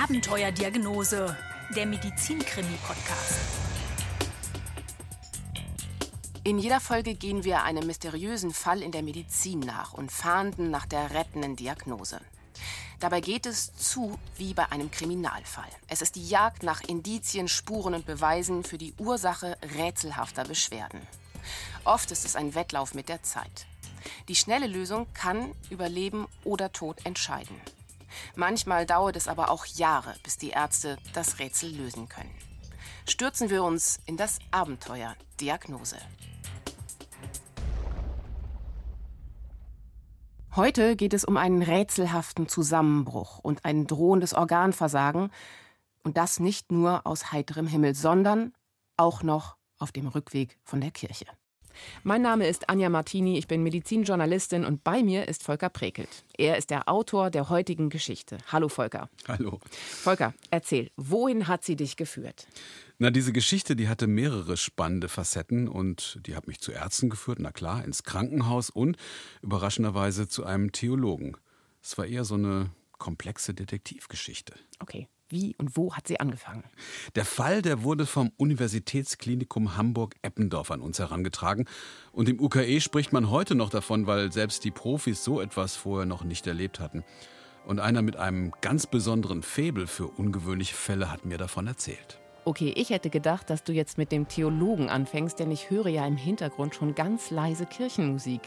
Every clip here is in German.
Abenteuerdiagnose, der Medizin-Krimi-Podcast. In jeder Folge gehen wir einem mysteriösen Fall in der Medizin nach und fahnden nach der rettenden Diagnose. Dabei geht es zu wie bei einem Kriminalfall. Es ist die Jagd nach Indizien, Spuren und Beweisen für die Ursache rätselhafter Beschwerden. Oft ist es ein Wettlauf mit der Zeit. Die schnelle Lösung kann über Leben oder Tod entscheiden. Manchmal dauert es aber auch Jahre, bis die Ärzte das Rätsel lösen können. Stürzen wir uns in das Abenteuer Diagnose. Heute geht es um einen rätselhaften Zusammenbruch und ein drohendes Organversagen. Und das nicht nur aus heiterem Himmel, sondern auch noch auf dem Rückweg von der Kirche. Mein Name ist Anja Martini, ich bin Medizinjournalistin und bei mir ist Volker Prekelt. Er ist der Autor der heutigen Geschichte. Hallo Volker. Hallo. Volker, erzähl, wohin hat sie dich geführt? Na, diese Geschichte, die hatte mehrere spannende Facetten und die hat mich zu Ärzten geführt, na klar, ins Krankenhaus und überraschenderweise zu einem Theologen. Es war eher so eine komplexe Detektivgeschichte. Okay. Wie und wo hat sie angefangen? Der Fall, der wurde vom Universitätsklinikum Hamburg-Eppendorf an uns herangetragen. Und im UKE spricht man heute noch davon, weil selbst die Profis so etwas vorher noch nicht erlebt hatten. Und einer mit einem ganz besonderen Faible für ungewöhnliche Fälle hat mir davon erzählt. Okay, ich hätte gedacht, dass du jetzt mit dem Theologen anfängst, denn ich höre ja im Hintergrund schon ganz leise Kirchenmusik.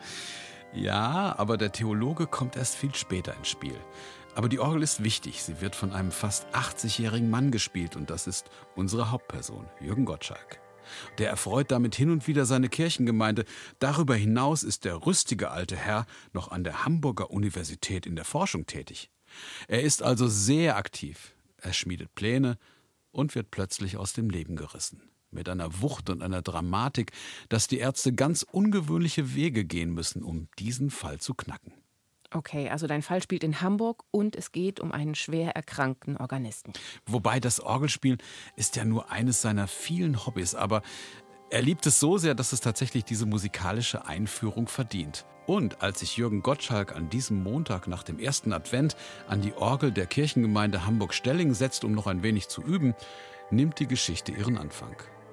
Ja, aber der Theologe kommt erst viel später ins Spiel. Aber die Orgel ist wichtig. Sie wird von einem fast 80-jährigen Mann gespielt und das ist unsere Hauptperson, Jürgen Gottschalk. Der erfreut damit hin und wieder seine Kirchengemeinde. Darüber hinaus ist der rüstige alte Herr noch an der Hamburger Universität in der Forschung tätig. Er ist also sehr aktiv. Er schmiedet Pläne und wird plötzlich aus dem Leben gerissen. Mit einer Wucht und einer Dramatik, dass die Ärzte ganz ungewöhnliche Wege gehen müssen, um diesen Fall zu knacken. Okay, also dein Fall spielt in Hamburg und es geht um einen schwer erkrankten Organisten. Wobei das Orgelspiel ist ja nur eines seiner vielen Hobbys, aber er liebt es so sehr, dass es tatsächlich diese musikalische Einführung verdient. Und als sich Jürgen Gottschalk an diesem Montag nach dem ersten Advent an die Orgel der Kirchengemeinde Hamburg-Stelling setzt, um noch ein wenig zu üben, nimmt die Geschichte ihren Anfang.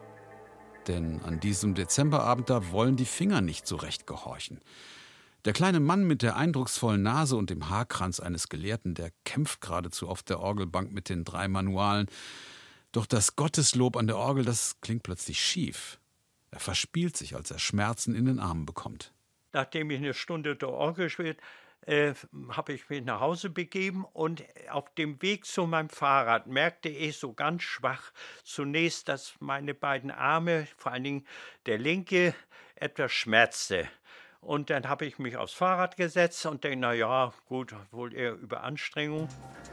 Denn an diesem Dezemberabend, da wollen die Finger nicht so recht gehorchen. Der kleine Mann mit der eindrucksvollen Nase und dem Haarkranz eines Gelehrten, der kämpft geradezu auf der Orgelbank mit den 3 Manualen. Doch das Gotteslob an der Orgel, das klingt plötzlich schief. Er verspielt sich, als er Schmerzen in den Armen bekommt. Nachdem ich eine Stunde der Orgel gespielt habe ich mich nach Hause begeben und auf dem Weg zu meinem Fahrrad merkte ich so ganz schwach zunächst, dass meine beiden Arme, vor allen Dingen der linke, etwas schmerzte. Und dann habe ich mich aufs Fahrrad gesetzt und denke, na ja, gut, wohl eher Überanstrengung.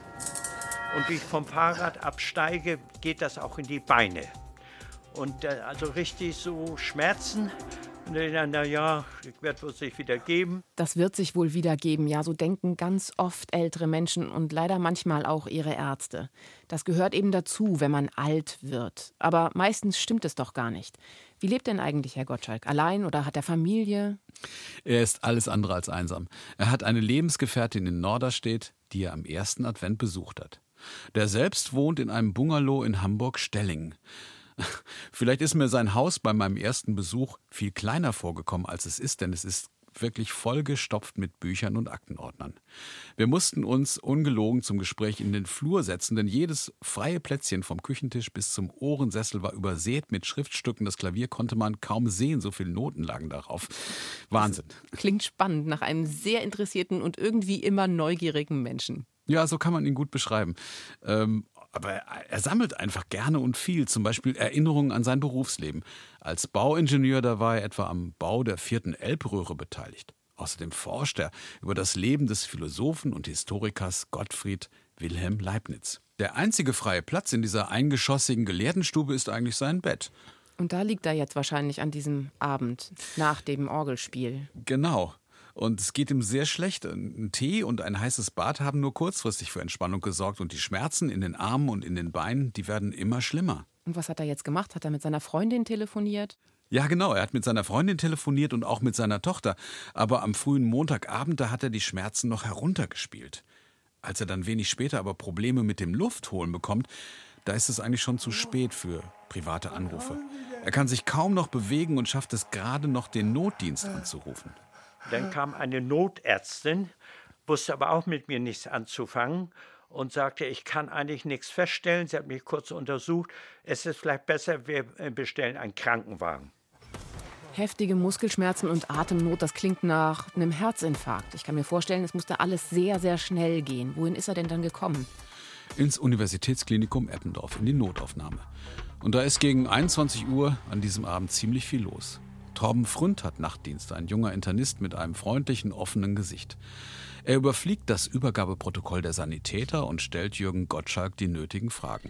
Und wie ich vom Fahrrad absteige, geht das auch in die Beine. Und also richtig so Schmerzen. Und dann, na ja, wird es sich wieder geben. Das wird sich wohl wieder geben, ja, so denken ganz oft ältere Menschen und leider manchmal auch ihre Ärzte. Das gehört eben dazu, wenn man alt wird. Aber meistens stimmt es doch gar nicht. Wie lebt denn eigentlich Herr Gottschalk? Allein oder hat er Familie? Er ist alles andere als einsam. Er hat eine Lebensgefährtin in Norderstedt, die er am ersten Advent besucht hat. Der selbst wohnt in einem Bungalow in Hamburg-Stelling. Vielleicht ist mir sein Haus bei meinem ersten Besuch viel kleiner vorgekommen, als es ist, denn es ist wirklich vollgestopft mit Büchern und Aktenordnern. Wir mussten uns ungelogen zum Gespräch in den Flur setzen, denn jedes freie Plätzchen vom Küchentisch bis zum Ohrensessel war übersät mit Schriftstücken. Das Klavier konnte man kaum sehen, so viele Noten lagen darauf. Wahnsinn. Das klingt spannend nach einem sehr interessierten und irgendwie immer neugierigen Menschen. Ja, so kann man ihn gut beschreiben. Aber er sammelt einfach gerne und viel, zum Beispiel Erinnerungen an sein Berufsleben. Als Bauingenieur, da war er etwa am Bau der 4. Elbröhre beteiligt. Außerdem forscht er über das Leben des Philosophen und Historikers Gottfried Wilhelm Leibniz. Der einzige freie Platz in dieser eingeschossigen Gelehrtenstube ist eigentlich sein Bett. Und da liegt er jetzt wahrscheinlich an diesem Abend, nach dem Orgelspiel. Genau. Und es geht ihm sehr schlecht. Ein Tee und ein heißes Bad haben nur kurzfristig für Entspannung gesorgt. Und die Schmerzen in den Armen und in den Beinen, die werden immer schlimmer. Und was hat er jetzt gemacht? Hat er mit seiner Freundin telefoniert? Ja, genau. Er hat mit seiner Freundin telefoniert und auch mit seiner Tochter. Aber am frühen Montagabend, da hat er die Schmerzen noch heruntergespielt. Als er dann wenig später aber Probleme mit dem Luftholen bekommt, da ist es eigentlich schon zu spät für private Anrufe. Er kann sich kaum noch bewegen und schafft es gerade noch, den Notdienst anzurufen. Dann kam eine Notärztin, wusste aber auch mit mir nichts anzufangen und sagte, ich kann eigentlich nichts feststellen. Sie hat mich kurz untersucht. Es ist vielleicht besser, wir bestellen einen Krankenwagen. Heftige Muskelschmerzen und Atemnot, das klingt nach einem Herzinfarkt. Ich kann mir vorstellen, es musste alles sehr, sehr schnell gehen. Wohin ist er denn dann gekommen? Ins Universitätsklinikum Eppendorf, in die Notaufnahme. Und da ist gegen 21 Uhr an diesem Abend ziemlich viel los. Torben Fründ hat Nachtdienst, ein junger Internist mit einem freundlichen, offenen Gesicht. Er überfliegt das Übergabeprotokoll der Sanitäter und stellt Jürgen Gottschalk die nötigen Fragen.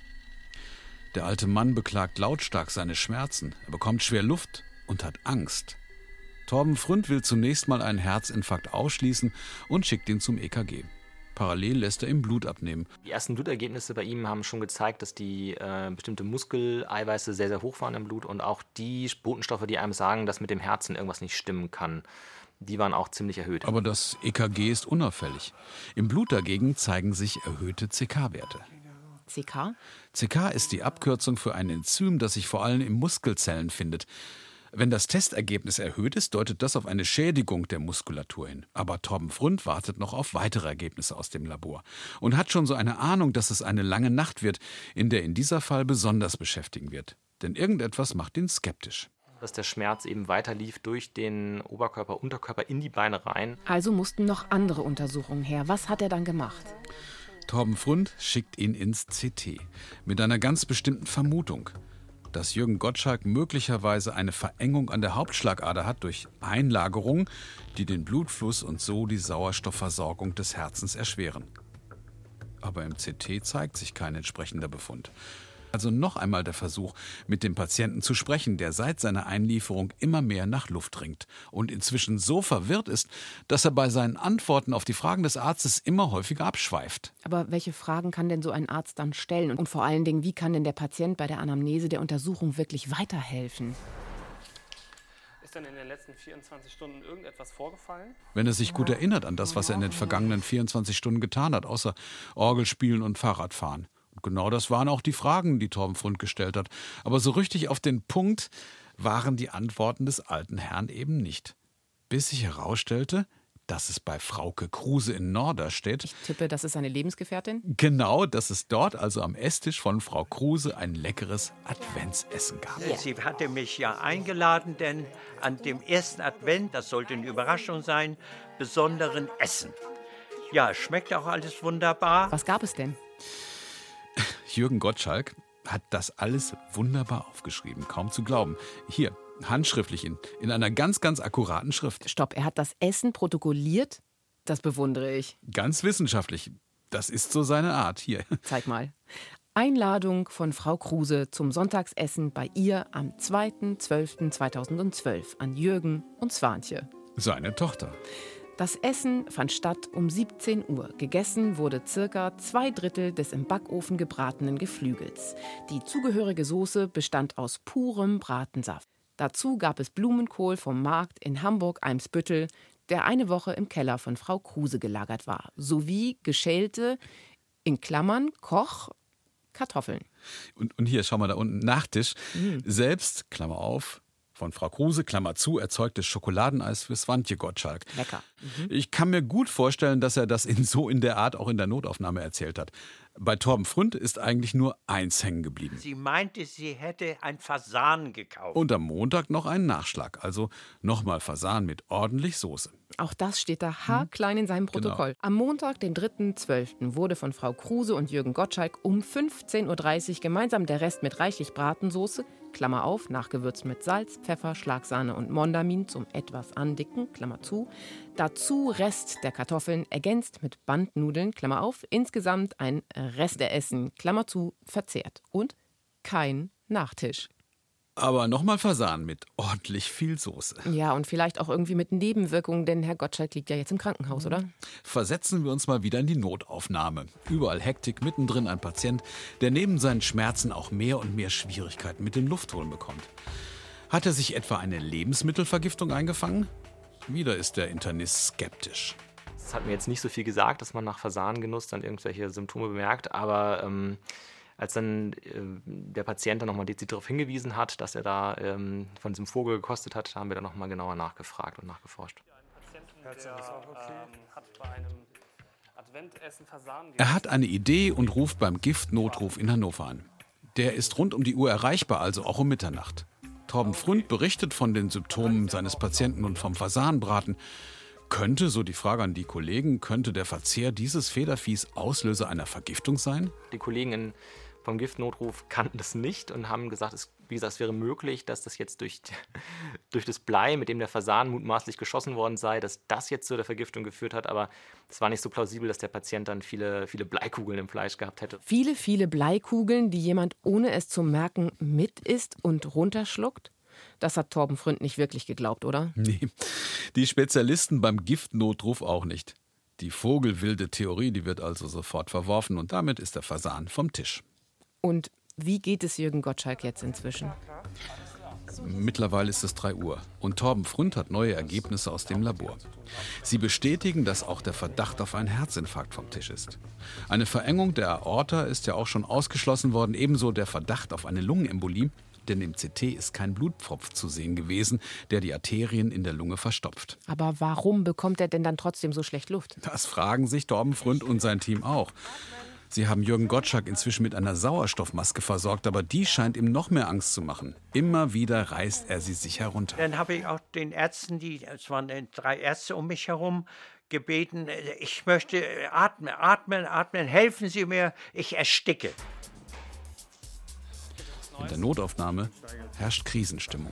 Der alte Mann beklagt lautstark seine Schmerzen. Er bekommt schwer Luft und hat Angst. Torben Fründ will zunächst mal einen Herzinfarkt ausschließen und schickt ihn zum EKG. Parallel lässt er ihm Blut abnehmen. Die ersten Blutergebnisse bei ihm haben schon gezeigt, dass die bestimmte Muskeleiweiße sehr, sehr hoch waren im Blut und auch die Botenstoffe, die einem sagen, dass mit dem Herzen irgendwas nicht stimmen kann, die waren auch ziemlich erhöht. Aber das EKG ist unauffällig. Im Blut dagegen zeigen sich erhöhte CK-Werte. CK? CK ist die Abkürzung für ein Enzym, das sich vor allem in Muskelzellen findet. Wenn das Testergebnis erhöht ist, deutet das auf eine Schädigung der Muskulatur hin. Aber Torben Fründ wartet noch auf weitere Ergebnisse aus dem Labor und hat schon so eine Ahnung, dass es eine lange Nacht wird, in der ihn dieser Fall besonders beschäftigen wird. Denn irgendetwas macht ihn skeptisch. Dass der Schmerz eben weiterlief durch den Oberkörper, Unterkörper in die Beine rein. Also mussten noch andere Untersuchungen her. Was hat er dann gemacht? Torben Fründ schickt ihn ins CT mit einer ganz bestimmten Vermutung, dass Jürgen Gottschalk möglicherweise eine Verengung an der Hauptschlagader hat durch Einlagerungen, die den Blutfluss und so die Sauerstoffversorgung des Herzens erschweren. Aber im CT zeigt sich kein entsprechender Befund. Also noch einmal der Versuch, mit dem Patienten zu sprechen, der seit seiner Einlieferung immer mehr nach Luft ringt und inzwischen so verwirrt ist, dass er bei seinen Antworten auf die Fragen des Arztes immer häufiger abschweift. Aber welche Fragen kann denn so ein Arzt dann stellen? Und vor allen Dingen, wie kann denn der Patient bei der Anamnese der Untersuchung wirklich weiterhelfen? Ist denn in den letzten 24 Stunden irgendetwas vorgefallen? Wenn er sich gut erinnert an das, was er in den vergangenen 24 Stunden getan hat, außer Orgelspielen und Fahrradfahren. Und genau das waren auch die Fragen, die Torben Fründ gestellt hat. Aber so richtig auf den Punkt waren die Antworten des alten Herrn eben nicht. Bis sich herausstellte, dass es bei Frauke Kruse in Norderstedt... Ich tippe, das ist seine Lebensgefährtin? Genau, dass es dort, also am Esstisch von Frau Kruse, ein leckeres Adventsessen gab. Sie hatte mich ja eingeladen, denn an dem ersten Advent, das sollte eine Überraschung sein, besonderen Essen. Ja, schmeckt auch alles wunderbar. Was gab es denn? Jürgen Gottschalk hat das alles wunderbar aufgeschrieben, kaum zu glauben. Hier, handschriftlich in einer ganz, ganz akkuraten Schrift. Stopp, er hat das Essen protokolliert? Das bewundere ich. Ganz wissenschaftlich. Das ist so seine Art. Hier. Zeig mal. Einladung von Frau Kruse zum Sonntagsessen bei ihr am 2.12.2012 an Jürgen und Swantje. Seine Tochter. Das Essen fand statt um 17 Uhr. Gegessen wurde circa 2/3 des im Backofen gebratenen Geflügels. Die zugehörige Soße bestand aus purem Bratensaft. Dazu gab es Blumenkohl vom Markt in Hamburg-Eimsbüttel, der eine Woche im Keller von Frau Kruse gelagert war, sowie geschälte, in Klammern Koch, Kartoffeln. Und hier, schau mal da unten, Nachtisch. Selbst, Klammer auf, von Frau Kruse, Klammer zu, erzeugtes Schokoladeneis für Swantje Gottschalk. Lecker. Ich kann mir gut vorstellen, dass er das so in der Art auch in der Notaufnahme erzählt hat. Bei Torben Fründ ist eigentlich nur eins hängen geblieben. Sie meinte, sie hätte ein Fasan gekauft. Und am Montag noch einen Nachschlag, also nochmal Fasan mit ordentlich Soße. Auch das steht da haarklein in seinem Protokoll. Genau. Am Montag, den 3.12., wurde von Frau Kruse und Jürgen Gottschalk um 15.30 Uhr gemeinsam der Rest mit reichlich Bratensoße, Klammer auf, nachgewürzt mit Salz, Pfeffer, Schlagsahne und Mondamin zum etwas andicken, Klammer zu. Dazu Rest der Kartoffeln, ergänzt mit Bandnudeln, Klammer auf, insgesamt ein Resteessen, Klammer zu, verzehrt. Und kein Nachtisch. Aber nochmal Fasan mit ordentlich viel Soße. Ja, und vielleicht auch irgendwie mit Nebenwirkungen, denn Herr Gottschalk liegt ja jetzt im Krankenhaus, oder? Versetzen wir uns mal wieder in die Notaufnahme. Überall Hektik, mittendrin ein Patient, der neben seinen Schmerzen auch mehr und mehr Schwierigkeiten mit dem Luftholen bekommt. Hat er sich etwa eine Lebensmittelvergiftung eingefangen? Wieder ist der Internist skeptisch. Das hat mir jetzt nicht so viel gesagt, dass man nach Fasanengenuss dann irgendwelche Symptome bemerkt, aber als dann der Patient dann nochmal dezidiert darauf hingewiesen hat, dass er da von diesem Vogel gekostet hat, haben wir dann nochmal genauer nachgefragt und nachgeforscht. Er hat eine Idee und ruft beim Giftnotruf in Hannover an. Der ist rund um die Uhr erreichbar, also auch um Mitternacht. Torben Fründ berichtet von den Symptomen seines Patienten und vom Fasanenbraten. Könnte, so die Frage an die Kollegen, könnte der Verzehr dieses Federviehs Auslöser einer Vergiftung sein? Die Kollegen vom Giftnotruf kannten das nicht und haben gesagt, es wäre möglich, dass das jetzt durch das Blei, mit dem der Fasan mutmaßlich geschossen worden sei, dass das jetzt zu der Vergiftung geführt hat. Aber es war nicht so plausibel, dass der Patient dann viele Bleikugeln im Fleisch gehabt hätte. Viele Bleikugeln, die jemand ohne es zu merken mit isst und runterschluckt? Das hat Torben Fründ nicht wirklich geglaubt, oder? Nee, die Spezialisten beim Giftnotruf auch nicht. Die vogelwilde Theorie, die wird also sofort verworfen und damit ist der Fasan vom Tisch. Und wie geht es Jürgen Gottschalk jetzt inzwischen? Mittlerweile ist es 3 Uhr und Torben Fründ hat neue Ergebnisse aus dem Labor. Sie bestätigen, dass auch der Verdacht auf einen Herzinfarkt vom Tisch ist. Eine Verengung der Aorta ist ja auch schon ausgeschlossen worden, ebenso der Verdacht auf eine Lungenembolie, denn im CT ist kein Blutpfropf zu sehen gewesen, der die Arterien in der Lunge verstopft. Aber warum bekommt er denn dann trotzdem so schlecht Luft? Das fragen sich Torben Fründ und sein Team auch. Sie haben Jürgen Gottschalk inzwischen mit einer Sauerstoffmaske versorgt, aber die scheint ihm noch mehr Angst zu machen. Immer wieder reißt er sie sich herunter. Dann habe ich auch den Ärzten, es waren 3 Ärzte um mich herum, gebeten, ich möchte atmen, helfen Sie mir, ich ersticke. In der Notaufnahme herrscht Krisenstimmung.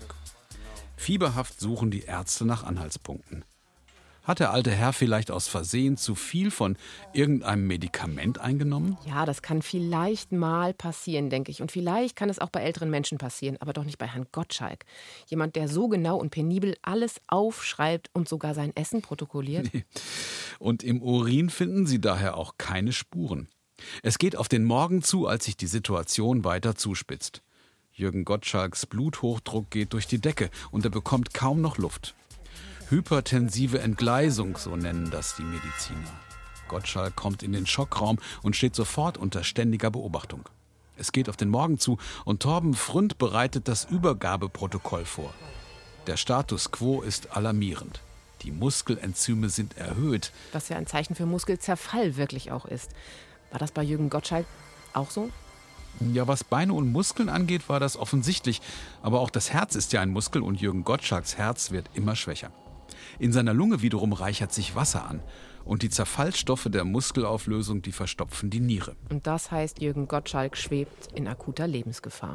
Fieberhaft suchen die Ärzte nach Anhaltspunkten. Hat der alte Herr vielleicht aus Versehen zu viel von irgendeinem Medikament eingenommen? Ja, das kann vielleicht mal passieren, denke ich. Und vielleicht kann es auch bei älteren Menschen passieren, aber doch nicht bei Herrn Gottschalk. Jemand, der so genau und penibel alles aufschreibt und sogar sein Essen protokolliert. Nee. Und im Urin finden sie daher auch keine Spuren. Es geht auf den Morgen zu, als sich die Situation weiter zuspitzt. Jürgen Gottschalks Bluthochdruck geht durch die Decke und er bekommt kaum noch Luft. Hypertensive Entgleisung, so nennen das die Mediziner. Gottschalk kommt in den Schockraum und steht sofort unter ständiger Beobachtung. Es geht auf den Morgen zu und Torben Fründ bereitet das Übergabeprotokoll vor. Der Status quo ist alarmierend. Die Muskelenzyme sind erhöht. Was ja ein Zeichen für Muskelzerfall wirklich auch ist. War das bei Jürgen Gottschalk auch so? Ja, was Beine und Muskeln angeht, war das offensichtlich. Aber auch das Herz ist ja ein Muskel und Jürgen Gottschalks Herz wird immer schwächer. In seiner Lunge wiederum reichert sich Wasser an. Und die Zerfallsstoffe der Muskelauflösung, die verstopfen die Niere. Und das heißt, Jürgen Gottschalk schwebt in akuter Lebensgefahr.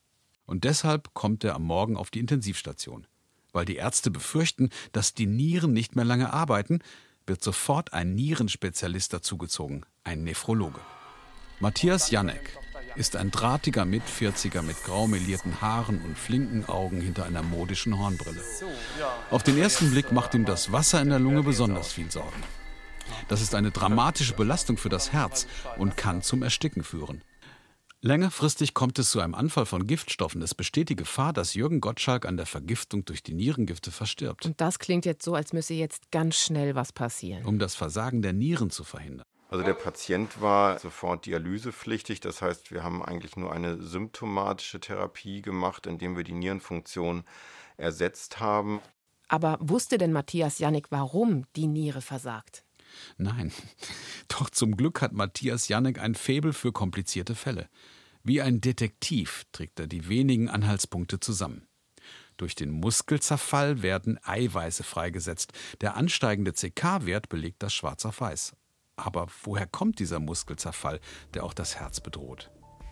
Und deshalb kommt er am Morgen auf die Intensivstation. Weil die Ärzte befürchten, dass die Nieren nicht mehr lange arbeiten, wird sofort ein Nierenspezialist dazugezogen, ein Nephrologe. Matthias Janek ist ein drahtiger Mit-40er mit grau melierten Haaren und flinken Augen hinter einer modischen Hornbrille. Auf den ersten Blick macht ihm das Wasser in der Lunge besonders viel Sorgen. Das ist eine dramatische Belastung für das Herz und kann zum Ersticken führen. Längerfristig kommt es zu einem Anfall von Giftstoffen. Es besteht die Gefahr, dass Jürgen Gottschalk an der Vergiftung durch die Nierengifte verstirbt. Und das klingt jetzt so, als müsse jetzt ganz schnell was passieren. Um das Versagen der Nieren zu verhindern. Also der Patient war sofort dialysepflichtig. Das heißt, wir haben eigentlich nur eine symptomatische Therapie gemacht, indem wir die Nierenfunktion ersetzt haben. Aber wusste denn Matthias Janek, warum die Niere versagt? Nein, doch zum Glück hat Matthias Janek ein Faible für komplizierte Fälle. Wie ein Detektiv trägt er die wenigen Anhaltspunkte zusammen. Durch den Muskelzerfall werden Eiweiße freigesetzt. Der ansteigende CK-Wert belegt das schwarz auf weiß. Aber woher kommt dieser Muskelzerfall, der auch das Herz bedroht?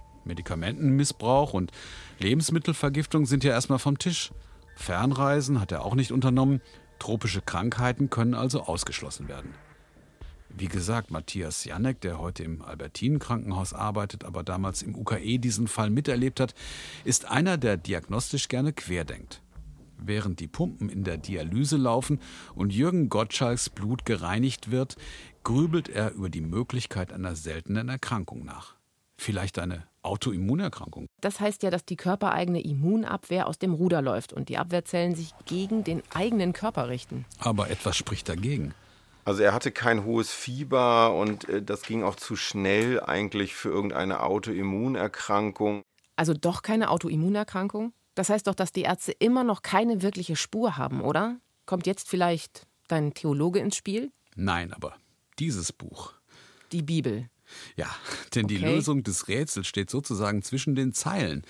Medikamentenmissbrauch und Lebensmittelvergiftung sind ja erstmal vom Tisch. Fernreisen hat er auch nicht unternommen. Tropische Krankheiten können also ausgeschlossen werden. Wie gesagt, Matthias Janek, der heute im Albertinen-Krankenhaus arbeitet, aber damals im UKE diesen Fall miterlebt hat, ist einer, der diagnostisch gerne querdenkt. Während die Pumpen in der Dialyse laufen und Jürgen Gottschalks Blut gereinigt wird, grübelt er über die Möglichkeit einer seltenen Erkrankung nach. Vielleicht eine Autoimmunerkrankung. Das heißt ja, dass die körpereigene Immunabwehr aus dem Ruder läuft und die Abwehrzellen sich gegen den eigenen Körper richten. Aber etwas spricht dagegen. Also er hatte kein hohes Fieber und das ging auch zu schnell eigentlich für irgendeine Autoimmunerkrankung. Also doch keine Autoimmunerkrankung? Das heißt doch, dass die Ärzte immer noch keine wirkliche Spur haben, oder? Kommt jetzt vielleicht dein Theologe ins Spiel? Nein, aber dieses Buch. Die Bibel. Ja, denn die Okay. Lösung des Rätsels steht sozusagen zwischen den Zeilen.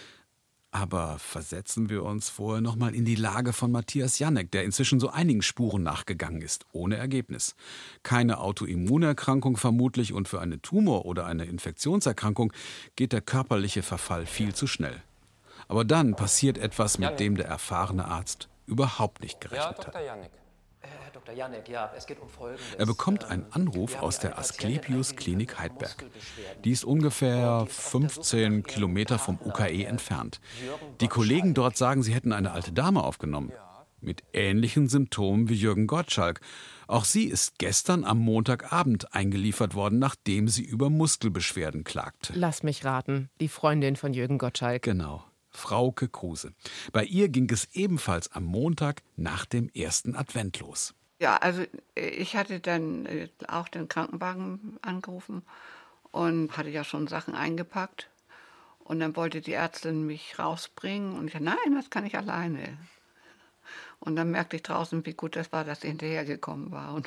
Aber versetzen wir uns vorher noch mal in die Lage von Matthias Janek, der inzwischen so einigen Spuren nachgegangen ist, ohne Ergebnis. Keine Autoimmunerkrankung vermutlich und für eine Tumor- oder eine Infektionserkrankung geht der körperliche Verfall viel zu schnell. Aber dann passiert etwas, mit dem der erfahrene Arzt überhaupt nicht gerechnet hat. Janek. Herr Dr. Janek, ja, es geht um Folgendes. Er bekommt einen Anruf aus der Asklepios-Klinik Heidberg. Die ist ungefähr 15 Kilometer vom UKE entfernt. Die Kollegen dort sagen, sie hätten eine alte Dame aufgenommen. Mit ähnlichen Symptomen wie Jürgen Gottschalk. Auch sie ist gestern am Montagabend eingeliefert worden, nachdem sie über Muskelbeschwerden klagte. Lass mich raten, die Freundin von Jürgen Gottschalk. Genau, Frauke Kruse. Bei ihr ging es ebenfalls am Montag nach dem ersten Advent los. Ja, also ich hatte dann auch den Krankenwagen angerufen und hatte ja schon Sachen eingepackt. Und dann wollte die Ärztin mich rausbringen und ich sagte, nein, das kann ich alleine. Und dann merkte ich draußen, wie gut das war, dass sie hinterhergekommen war und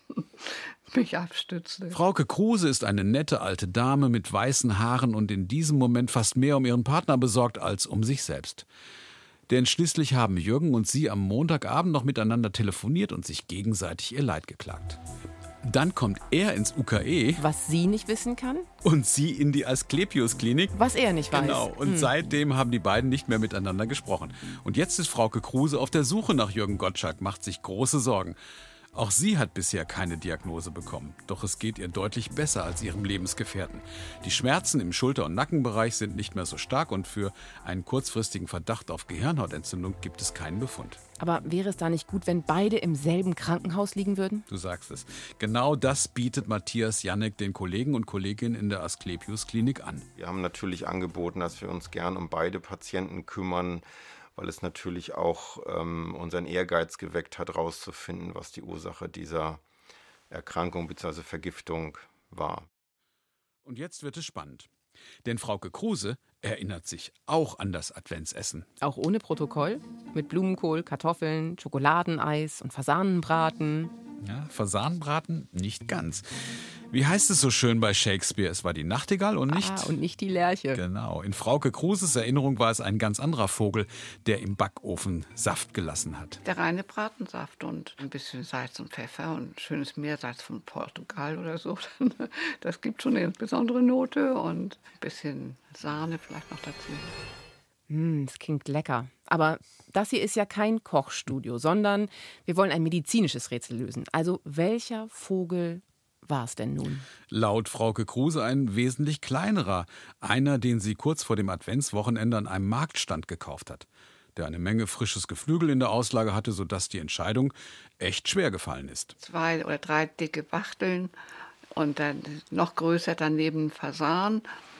mich abstützte. Frauke Kruse ist eine nette alte Dame mit weißen Haaren und in diesem Moment fast mehr um ihren Partner besorgt als um sich selbst. Denn schließlich haben Jürgen und sie am Montagabend noch miteinander telefoniert und sich gegenseitig ihr Leid geklagt. Dann kommt er ins UKE Was sie nicht wissen kann, und sie in die Asklepios-Klinik. was er nicht weiß. Genau, und seitdem haben die beiden nicht mehr miteinander gesprochen. Und jetzt ist Frauke Kruse auf der Suche nach Jürgen Gottschalk, macht sich große Sorgen. Auch sie hat bisher keine Diagnose bekommen. Doch es geht ihr deutlich besser als ihrem Lebensgefährten. Die Schmerzen im Schulter- und Nackenbereich sind nicht mehr so stark und für einen kurzfristigen Verdacht auf Gehirnhautentzündung gibt es keinen Befund. Aber wäre es da nicht gut, wenn beide im selben Krankenhaus liegen würden? Du sagst es. Genau das bietet Matthias Janek den Kollegen und Kolleginnen in der Asklepios-Klinik an. Wir haben natürlich angeboten, dass wir uns gern um beide Patienten kümmern, weil es natürlich auch unseren Ehrgeiz geweckt hat, herauszufinden, was die Ursache dieser Erkrankung bzw. Vergiftung war. Und jetzt wird es spannend. Denn Frauke Kruse erinnert sich auch an das Adventsessen. Auch ohne Protokoll? Mit Blumenkohl, Kartoffeln, Schokoladeneis und Fasanenbraten? Ja, Fasanenbraten nicht ganz. Wie heißt es so schön bei Shakespeare? Es war die Nachtigall und nicht... Und nicht die Lerche. Genau. In Frauke Kruses Erinnerung war es ein ganz anderer Vogel, der im Backofen Saft gelassen hat. Der reine Bratensaft und ein bisschen Salz und Pfeffer und schönes Meersalz von Portugal oder so. Das gibt schon eine besondere Note und ein bisschen Sahne vielleicht noch dazu. Das klingt lecker. Aber das hier ist ja kein Kochstudio, sondern wir wollen ein medizinisches Rätsel lösen. Also welcher Vogel war es denn nun? Laut Frauke Kruse ein wesentlich kleinerer. Einer, den sie kurz vor dem Adventswochenende an einem Marktstand gekauft hat. Der eine Menge frisches Geflügel in der Auslage hatte, sodass die Entscheidung echt schwer gefallen ist. 2 oder 3 dicke Wachteln und dann noch größer daneben Fasan.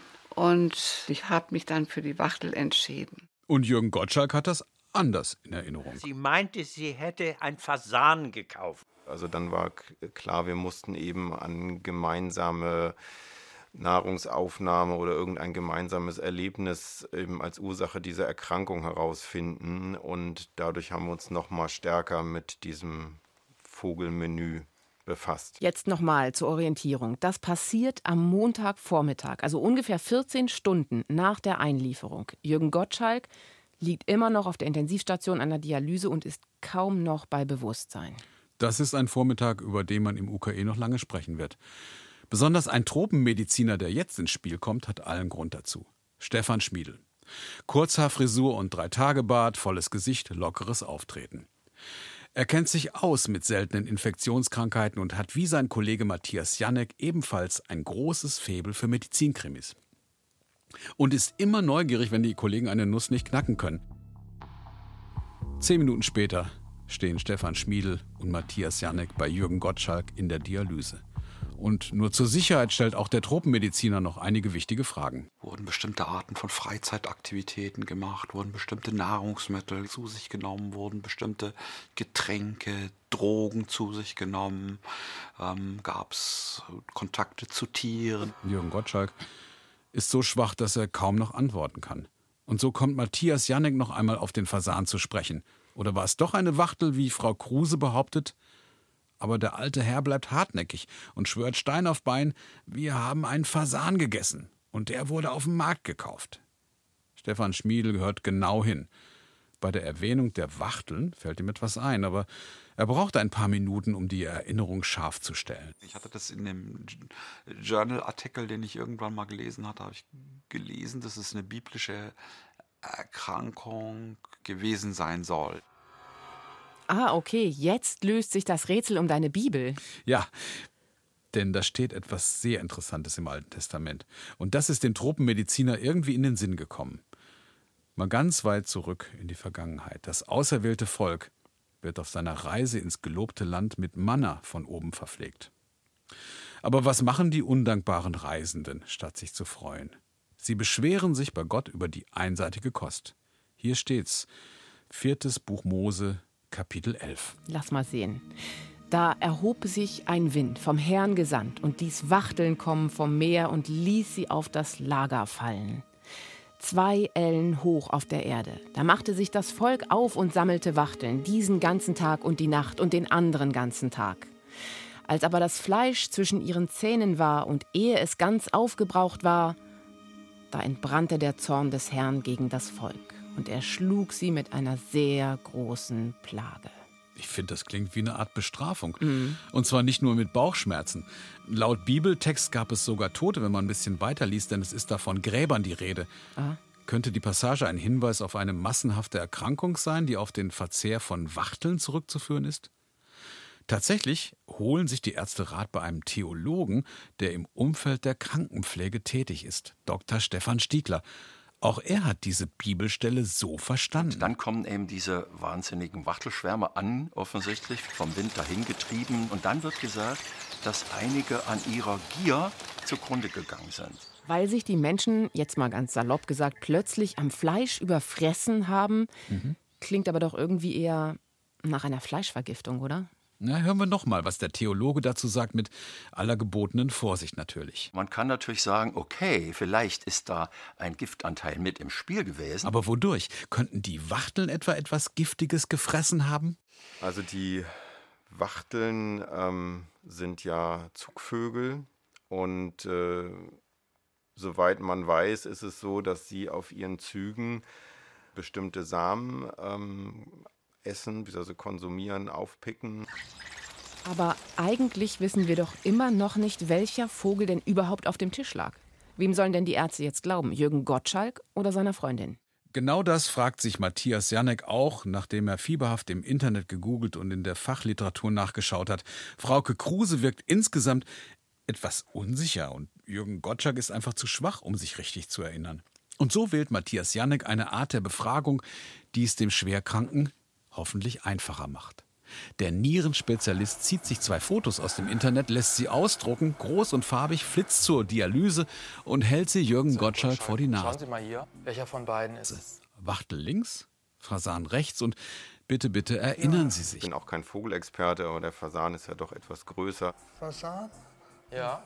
Und ich habe mich dann für die Wachtel entschieden. Und Jürgen Gottschalk hat das anders in Erinnerung. Sie meinte, sie hätte ein Fasan gekauft. Also dann war klar, wir mussten eben an gemeinsame Nahrungsaufnahme oder irgendein gemeinsames Erlebnis eben als Ursache dieser Erkrankung herausfinden. Und dadurch haben wir uns noch mal stärker mit diesem Vogelmenü befasst. Jetzt nochmal zur Orientierung. Das passiert am Montagvormittag, also ungefähr 14 Stunden nach der Einlieferung. Jürgen Gottschalk liegt immer noch auf der Intensivstation an der Dialyse und ist kaum noch bei Bewusstsein. Das ist ein Vormittag, über den man im UKE noch lange sprechen wird. Besonders ein Tropenmediziner, der jetzt ins Spiel kommt, hat allen Grund dazu. Stefan Schmiedl. Kurzhaarfrisur und 3-Tage-Bart, volles Gesicht, lockeres Auftreten. Er kennt sich aus mit seltenen Infektionskrankheiten und hat wie sein Kollege Matthias Janek ebenfalls ein großes Faible für Medizinkrimis. Und ist immer neugierig, wenn die Kollegen eine Nuss nicht knacken können. 10 Minuten später stehen Stefan Schmiedl und Matthias Janek bei Jürgen Gottschalk in der Dialyse. Und nur zur Sicherheit stellt auch der Tropenmediziner noch einige wichtige Fragen. Wurden bestimmte Arten von Freizeitaktivitäten gemacht, wurden bestimmte Nahrungsmittel zu sich genommen, wurden bestimmte Getränke, Drogen zu sich genommen, gab es Kontakte zu Tieren. Jürgen Gottschalk ist so schwach, dass er kaum noch antworten kann. Und so kommt Matthias Jannek noch einmal auf den Fasan zu sprechen. Oder war es doch eine Wachtel, wie Frau Kruse behauptet? Aber der alte Herr bleibt hartnäckig und schwört Stein auf Bein, wir haben einen Fasan gegessen und der wurde auf dem Markt gekauft. Stefan Schmiedl hört genau hin. Bei der Erwähnung der Wachteln fällt ihm etwas ein, aber er braucht ein paar Minuten, um die Erinnerung scharf zu stellen. Ich hatte das in dem Journal-Artikel, den ich irgendwann mal gelesen hatte, habe ich gelesen, dass es eine biblische Erkrankung gewesen sein soll. Ah, okay, jetzt löst sich das Rätsel um deine Bibel. Ja, denn da steht etwas sehr Interessantes im Alten Testament. Und das ist dem Tropenmediziner irgendwie in den Sinn gekommen. Mal ganz weit zurück in die Vergangenheit. Das auserwählte Volk wird auf seiner Reise ins gelobte Land mit Manna von oben verpflegt. Aber was machen die undankbaren Reisenden, statt sich zu freuen? Sie beschweren sich bei Gott über die einseitige Kost. Hier steht's, 4. Buch Mose, Kapitel 11. Lass mal sehen. Da erhob sich ein Wind, vom Herrn gesandt, und ließ Wachteln kommen vom Meer und ließ sie auf das Lager fallen. 2 Ellen hoch auf der Erde. Da machte sich das Volk auf und sammelte Wachteln, diesen ganzen Tag und die Nacht und den anderen ganzen Tag. Als aber das Fleisch zwischen ihren Zähnen war und ehe es ganz aufgebraucht war, da entbrannte der Zorn des Herrn gegen das Volk. Und er schlug sie mit einer sehr großen Plage. Ich finde, das klingt wie eine Art Bestrafung. Und zwar nicht nur mit Bauchschmerzen. Laut Bibeltext gab es sogar Tote, wenn man ein bisschen weiterliest, denn es ist da von Gräbern die Rede. Könnte die Passage ein Hinweis auf eine massenhafte Erkrankung sein, die auf den Verzehr von Wachteln zurückzuführen ist? Tatsächlich holen sich die Ärzte Rat bei einem Theologen, der im Umfeld der Krankenpflege tätig ist, Dr. Stefan Stiegler. Auch er hat diese Bibelstelle so verstanden. Und dann kommen eben diese wahnsinnigen Wachtelschwärme an, offensichtlich vom Wind dahingetrieben. Und dann wird gesagt, dass einige an ihrer Gier zugrunde gegangen sind. Weil sich die Menschen, jetzt mal ganz salopp gesagt, plötzlich am Fleisch überfressen haben. Klingt aber doch irgendwie eher nach einer Fleischvergiftung, oder? Na, hören wir noch mal, was der Theologe dazu sagt, mit aller gebotenen Vorsicht natürlich. Man kann natürlich sagen, okay, vielleicht ist da ein Giftanteil mit im Spiel gewesen. Aber wodurch? Könnten die Wachteln etwa etwas Giftiges gefressen haben? Also die Wachteln sind ja Zugvögel und soweit man weiß, ist es so, dass sie auf ihren Zügen bestimmte Samen essen, bzw. konsumieren, aufpicken. Aber eigentlich wissen wir doch immer noch nicht, welcher Vogel denn überhaupt auf dem Tisch lag. Wem sollen denn die Ärzte jetzt glauben? Jürgen Gottschalk oder seiner Freundin? Genau das fragt sich Matthias Jannek auch, nachdem er fieberhaft im Internet gegoogelt und in der Fachliteratur nachgeschaut hat. Frauke Kruse wirkt insgesamt etwas unsicher und Jürgen Gottschalk ist einfach zu schwach, um sich richtig zu erinnern. Und so wählt Matthias Jannek eine Art der Befragung, die es dem Schwerkranken hoffentlich einfacher macht. Der Nierenspezialist zieht sich 2 Fotos aus dem Internet, lässt sie ausdrucken, groß und farbig, flitzt zur Dialyse und hält sie Jürgen Gottschalk vor die Nase. Schauen Sie mal hier, welcher von beiden ist es? Wachtel links, Fasan rechts und bitte, bitte erinnern Sie sich. Ich bin auch kein Vogelexperte, aber der Fasan ist ja doch etwas größer. Fasan? Ja.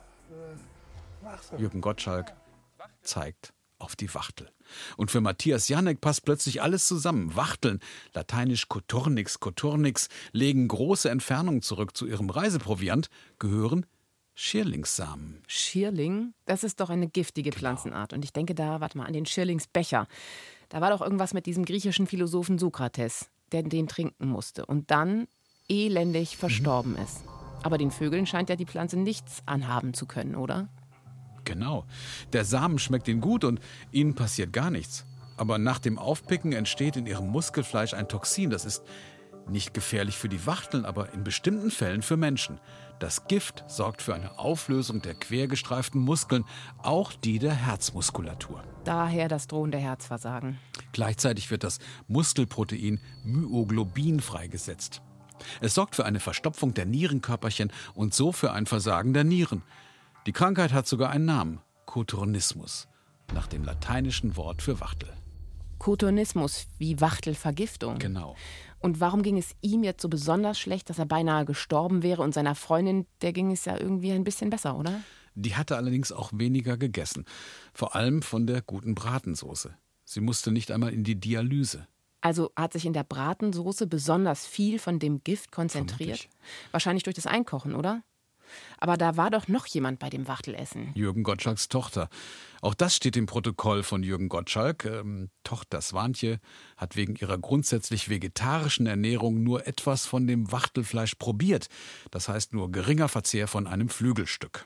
Jürgen Gottschalk zeigt auf die Wachtel. Und für Matthias Jannek passt plötzlich alles zusammen. Wachteln, lateinisch Coturnix, legen große Entfernungen zurück zu ihrem Reiseproviant, gehören Schierlingssamen. Schierling? Das ist doch eine giftige Pflanzenart. Und ich denke da, warte mal, an den Schierlingsbecher. Da war doch irgendwas mit diesem griechischen Philosophen Sokrates, der den trinken musste und dann elendig verstorben ist. Aber den Vögeln scheint ja die Pflanze nichts anhaben zu können, oder? Genau. Der Samen schmeckt ihnen gut und ihnen passiert gar nichts. Aber nach dem Aufpicken entsteht in ihrem Muskelfleisch ein Toxin. Das ist nicht gefährlich für die Wachteln, aber in bestimmten Fällen für Menschen. Das Gift sorgt für eine Auflösung der quergestreiften Muskeln, auch die der Herzmuskulatur. Daher das drohende Herzversagen. Gleichzeitig wird das Muskelprotein Myoglobin freigesetzt. Es sorgt für eine Verstopfung der Nierenkörperchen und so für ein Versagen der Nieren. Die Krankheit hat sogar einen Namen: Kotornismus, nach dem lateinischen Wort für Wachtel. Kotornismus, wie Wachtelvergiftung. Genau. Und warum ging es ihm jetzt so besonders schlecht, dass er beinahe gestorben wäre, und seiner Freundin, der ging es ja irgendwie ein bisschen besser, oder? Die hatte allerdings auch weniger gegessen. Vor allem von der guten Bratensoße. Sie musste nicht einmal in die Dialyse. Also hat sich in der Bratensoße besonders viel von dem Gift konzentriert? Vermutlich. Wahrscheinlich durch das Einkochen, oder? Aber da war doch noch jemand bei dem Wachtelessen. Jürgen Gottschalks Tochter. Auch das steht im Protokoll von Jürgen Gottschalk. Tochter Swantje hat wegen ihrer grundsätzlich vegetarischen Ernährung nur etwas von dem Wachtelfleisch probiert. Das heißt nur geringer Verzehr von einem Flügelstück.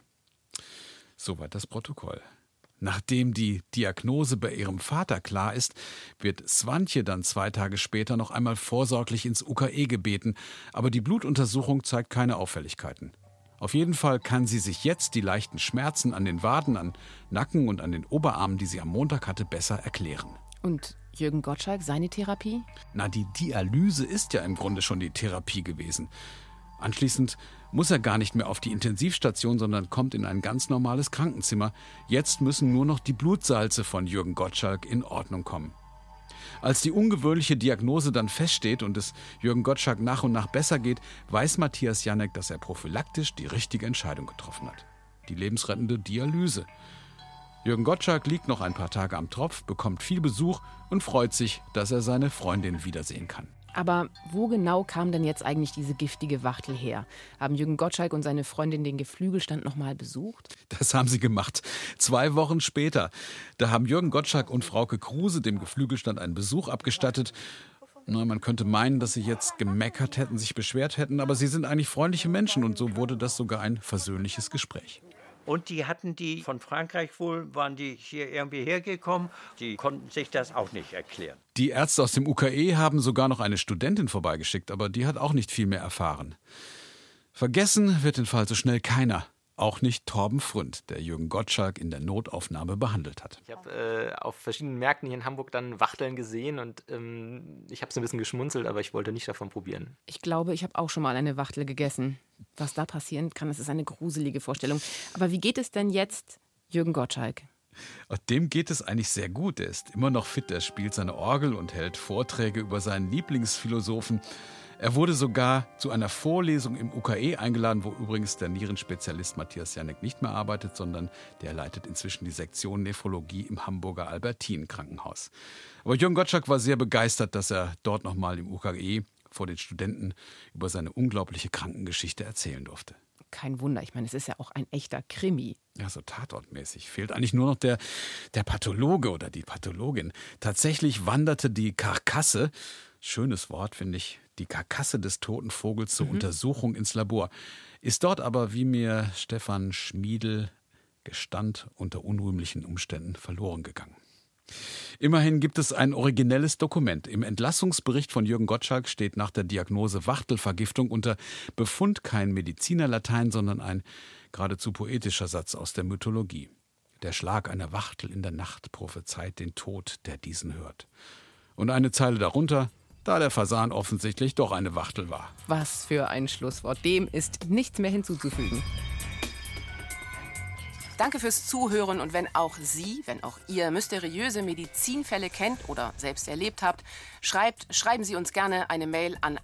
Soweit das Protokoll. Nachdem die Diagnose bei ihrem Vater klar ist, wird Swantje dann 2 Tage später noch einmal vorsorglich ins UKE gebeten. Aber die Blutuntersuchung zeigt keine Auffälligkeiten. Auf jeden Fall kann sie sich jetzt die leichten Schmerzen an den Waden, an Nacken und an den Oberarmen, die sie am Montag hatte, besser erklären. Und Jürgen Gottschalk, seine Therapie? Na, die Dialyse ist ja im Grunde schon die Therapie gewesen. Anschließend muss er gar nicht mehr auf die Intensivstation, sondern kommt in ein ganz normales Krankenzimmer. Jetzt müssen nur noch die Blutsalze von Jürgen Gottschalk in Ordnung kommen. Als die ungewöhnliche Diagnose dann feststeht und es Jürgen Gottschalk nach und nach besser geht, weiß Matthias Janek, dass er prophylaktisch die richtige Entscheidung getroffen hat. Die lebensrettende Dialyse. Jürgen Gottschalk liegt noch ein paar Tage am Tropf, bekommt viel Besuch und freut sich, dass er seine Freundin wiedersehen kann. Aber wo genau kam denn jetzt eigentlich diese giftige Wachtel her? Haben Jürgen Gottschalk und seine Freundin den Geflügelstand noch mal besucht? Das haben sie gemacht. 2 Wochen später. Da haben Jürgen Gottschalk und Frauke Kruse dem Geflügelstand einen Besuch abgestattet. Na, man könnte meinen, dass sie jetzt gemeckert hätten, sich beschwert hätten, aber sie sind eigentlich freundliche Menschen und so wurde das sogar ein versöhnliches Gespräch. Und die hatten die von Frankreich wohl, waren die hier irgendwie hergekommen. Die konnten sich das auch nicht erklären. Die Ärzte aus dem UKE haben sogar noch eine Studentin vorbeigeschickt, aber die hat auch nicht viel mehr erfahren. Vergessen wird den Fall so schnell keiner. Auch nicht Torben Fründ, der Jürgen Gottschalk in der Notaufnahme behandelt hat. Ich habe auf verschiedenen Märkten hier in Hamburg dann Wachteln gesehen und ich habe so ein bisschen geschmunzelt, aber ich wollte nicht davon probieren. Ich glaube, ich habe auch schon mal eine Wachtel gegessen. Was da passieren kann, das ist eine gruselige Vorstellung. Aber wie geht es denn jetzt Jürgen Gottschalk? Dem geht es eigentlich sehr gut. Er ist immer noch fit, er spielt seine Orgel und hält Vorträge über seinen Lieblingsphilosophen. Er wurde sogar zu einer Vorlesung im UKE eingeladen, wo übrigens der Nierenspezialist Matthias Janek nicht mehr arbeitet, sondern der leitet inzwischen die Sektion Nephrologie im Hamburger Albertinen-Krankenhaus. Aber Jürgen Gottschalk war sehr begeistert, dass er dort nochmal im UKE vor den Studenten über seine unglaubliche Krankengeschichte erzählen durfte. Kein Wunder, ich meine, es ist ja auch ein echter Krimi. Ja, so tatortmäßig. Fehlt eigentlich nur noch der Pathologe oder die Pathologin. Tatsächlich wanderte die Karkasse, schönes Wort, finde ich, die Karkasse des toten Vogels zur Untersuchung ins Labor. Ist dort aber, wie mir Stefan Schmiedl gestand, unter unrühmlichen Umständen verloren gegangen. Immerhin gibt es ein originelles Dokument. Im Entlassungsbericht von Jürgen Gottschalk steht nach der Diagnose Wachtelvergiftung unter Befund kein Medizinerlatein, sondern ein geradezu poetischer Satz aus der Mythologie. Der Schlag einer Wachtel in der Nacht prophezeit den Tod, der diesen hört. Und eine Zeile darunter: da der Fasan offensichtlich doch eine Wachtel war. Was für ein Schlusswort. Dem ist nichts mehr hinzuzufügen. Danke fürs Zuhören und wenn auch ihr mysteriöse Medizinfälle kennt oder selbst erlebt habt, schreiben Sie uns gerne eine Mail an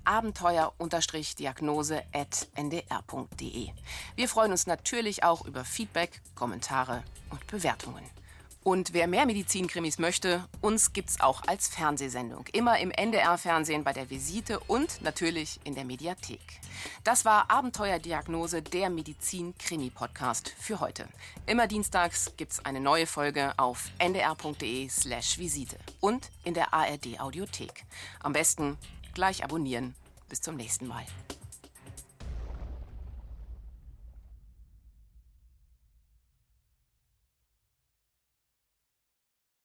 abenteuer-diagnose@ndr.de. Wir freuen uns natürlich auch über Feedback, Kommentare und Bewertungen. Und wer mehr Medizinkrimis möchte, uns gibt's auch als Fernsehsendung. Immer im NDR-Fernsehen bei der Visite und natürlich in der Mediathek. Das war Abenteuerdiagnose, der Medizin-Krimi-Podcast für heute. Immer dienstags gibt's eine neue Folge auf ndr.de/Visite und in der ARD-Audiothek. Am besten gleich abonnieren. Bis zum nächsten Mal.